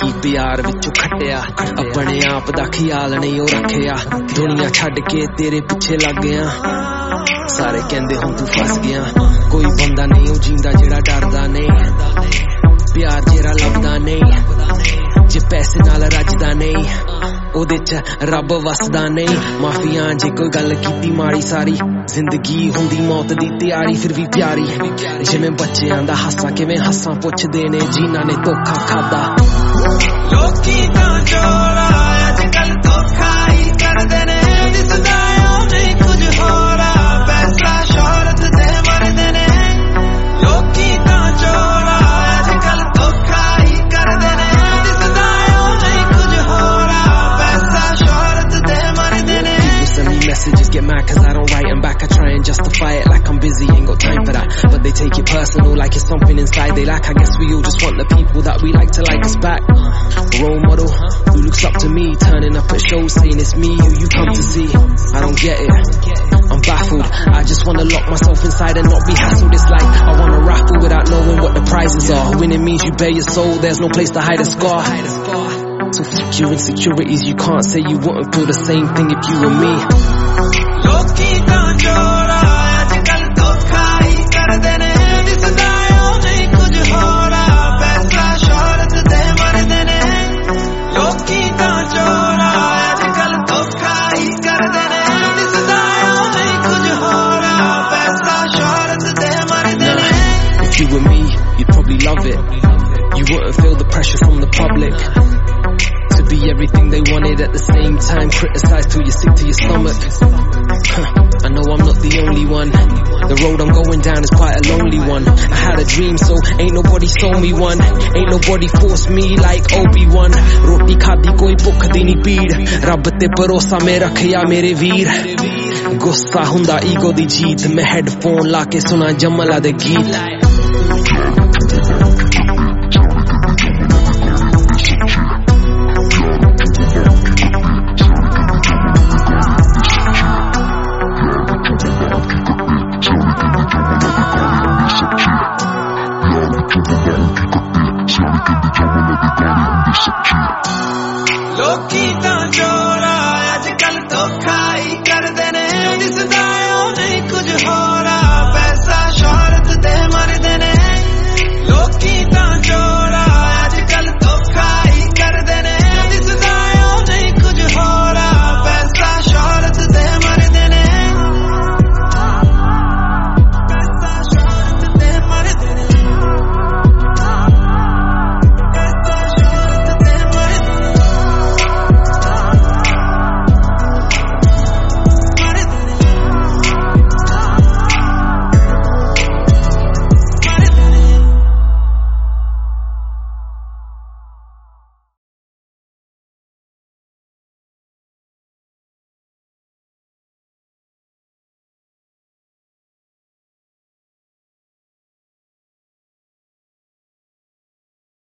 की प्यार विचों खट्टिया अपने आप दा ख्याल नहीं ओ रखिया दुनिया छड्ड के तेरे पीछे लग गया सारे कहंदे हुण तू फस गया कोई बंदा नहीं ओ जींदा जेड़ा डरदा नहीं प्यार जेड़ा लभदा नहीं जे पैसे नाल रजदा नहीं ओदे च रब वसदा नहीं माफिया जे कोई गल कीती माड़ी सारी जिंदगी हुंदी मौत दी तैयारी फिर भी प्यारी जिवें बच्चेआं दा हासा किवें हस्सां पुछदे ने जिन्हां ने धोखा खादा लोकी तां चोरा अजकल धोखा ही करदे ने दिसदा नहीं कुछ होरा पैसा शोहरत दे मरदे ने लोकी तां चोरा अजकल धोखा ही करदे ने दिसदा नहीं कुछ होरा पैसा शोहरत दे मरदे ने Send me messages, get mad cause I don't write them back. I try and justify it like I'm busy, ain't got time for that. But they take it personal like it's something inside they lack. I guess we all just want the people that we like to like us back. Role model, who looks up to me, turning up at shows saying it's me who you come to see. I don't get it, I'm baffled. I just wanna lock myself inside and not be hassled. It's like I wanna raffle without knowing what the prizes are. Winning means you bare your soul, there's no place to hide a scar. So fuck your insecurities, you can't say you wouldn't feel the same thing if you were me. Loki तां चोरा अजकल धोखा ही करदे ने दिसदा नहीं कुछ होरा पैसा शोहरत दे मरदे ने लोकी तां चोरा अजकल धोखा ही करदे ने दिसदा नहीं कुछ होरा पैसा शोहरत दे मरदे ने If you were me, you'd probably love it. You wouldn't feel the pressure from the public to be everything they wanted at the same time. Criticized till you're sick to your stomach. I know I'm not the only one. The road I'm going down is quite a lonely one. I had a dream, so ain't nobody sold me one. Ain't nobody forced me like Obi-Wan. Roti khadi koi bhukh di nahi peed. Rabb te bharosa mein rakhiya mere veer. Gussa hunda ego di jeet. Main headphone la ke suna Jamala de geet.